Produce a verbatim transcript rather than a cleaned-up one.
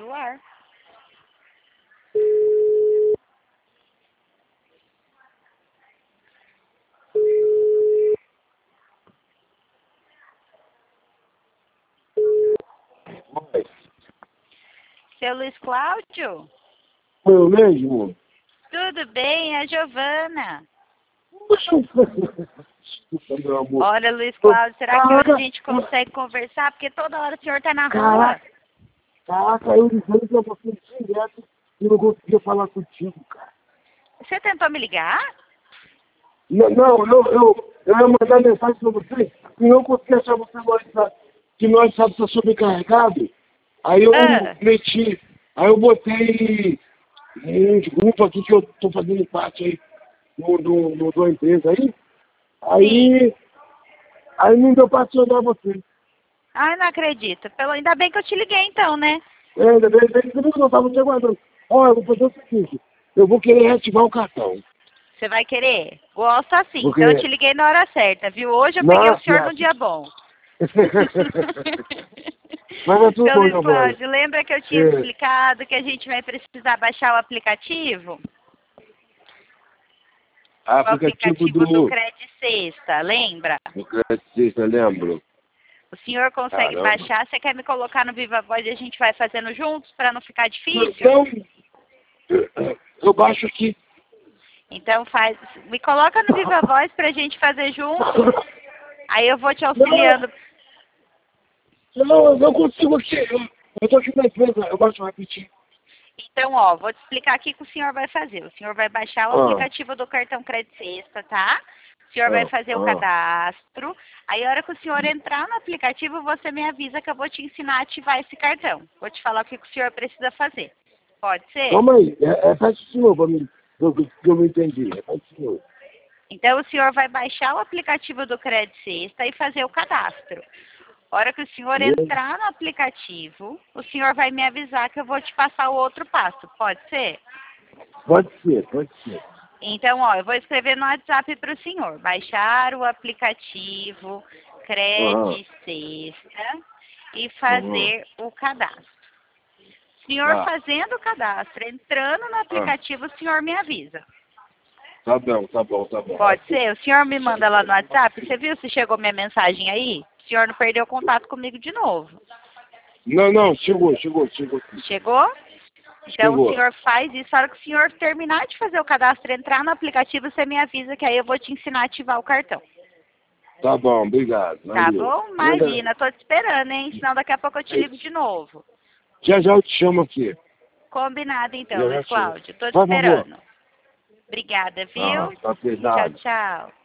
do ar. Oi. Seu Luiz Cláudio? Eu mesmo? Tudo bem, é a Giovana. Desculpa, meu amor. Olha, Luiz Cláudio, será que hoje Caraca. a gente consegue conversar? Porque toda hora o senhor tá na rua. Caraca, caraca, eu ligando pra você direto e não conseguia falar contigo, cara. Você tentou me ligar? Não, não eu, eu, eu ia mandar mensagem pra você e não conseguia achar você no WhatsApp, que meu WhatsApp tá sobrecarregado. Aí eu Ah. meti, aí eu botei uns grupos aqui que eu tô fazendo parte aí no, no, no, da empresa aí. Aí, aí não deu pra acionar você. Ai, não acredito. Pelo... Ainda bem que eu te liguei então, né? É, ainda bem, bem que eu não tava te aguardando. Olha, eu vou fazer o seguinte, eu vou querer reativar o cartão. Você vai querer? Gosto assim. Porque... Então eu te liguei na hora certa, viu? Hoje eu Não, peguei o senhor certo. num dia bom. Mas é tudo Seu bom, Luiz Giovana. Cláudio, lembra que eu tinha É. explicado que a gente vai precisar baixar o aplicativo? O Aplicativo, aplicativo do... do Credit Sexta, lembra? do Credicista, lembro. O senhor consegue Caramba. baixar? Você quer me colocar no Viva Voz e a gente vai fazendo juntos para não ficar difícil? Então, eu baixo aqui. Então faz, me coloca no Viva Voz pra gente fazer junto. Aí eu vou te auxiliando. Não, eu não consigo aqui. Eu, eu tô aqui na empresa, eu baixo rapidinho. Então, ó, vou te explicar aqui o que o senhor vai fazer. O senhor vai baixar o Ah. aplicativo do cartão Credit Sexta, tá? O senhor vai Ah, fazer o ah. cadastro. Aí, a hora que o senhor entrar no aplicativo, você me avisa que eu vou te ensinar a ativar esse cartão. Vou te falar o que o senhor precisa fazer. Pode ser? Calma aí, é, é faz de novo, amigo. Que eu, que eu não entendi. É faz de novo. Então, o senhor vai baixar o aplicativo do Credit Sexta e fazer o cadastro. A hora que o senhor Beleza. entrar no aplicativo, o senhor vai me avisar que eu vou te passar o outro passo. Pode ser? Pode ser, pode ser. Então, ó, eu vou escrever no WhatsApp para o senhor. Baixar o aplicativo Credit Sexta e fazer o cadastro. O senhor Tá. fazendo o cadastro, entrando no aplicativo, o senhor me avisa. Tá bom, tá bom, tá bom. Pode ser? O senhor me manda lá no WhatsApp. Você viu se chegou minha mensagem aí? O senhor não perdeu contato comigo de novo. Não, não, chegou, chegou, chegou. Chegou? Então Chegou. o senhor faz isso. A hora que o senhor terminar de fazer o cadastro, entrar no aplicativo, você me avisa que aí eu vou te ensinar a ativar o cartão. Tá bom, obrigado. Tá Valeu. bom? Imagina, tô te esperando, hein? Senão daqui a pouco eu te ligo de novo. Já já eu te chamo aqui. Combinado então, Já já Luiz te chamo. Cláudio. Tô te Por favor. esperando. Obrigada, viu? Ah, tá Tchau, pesado. tchau.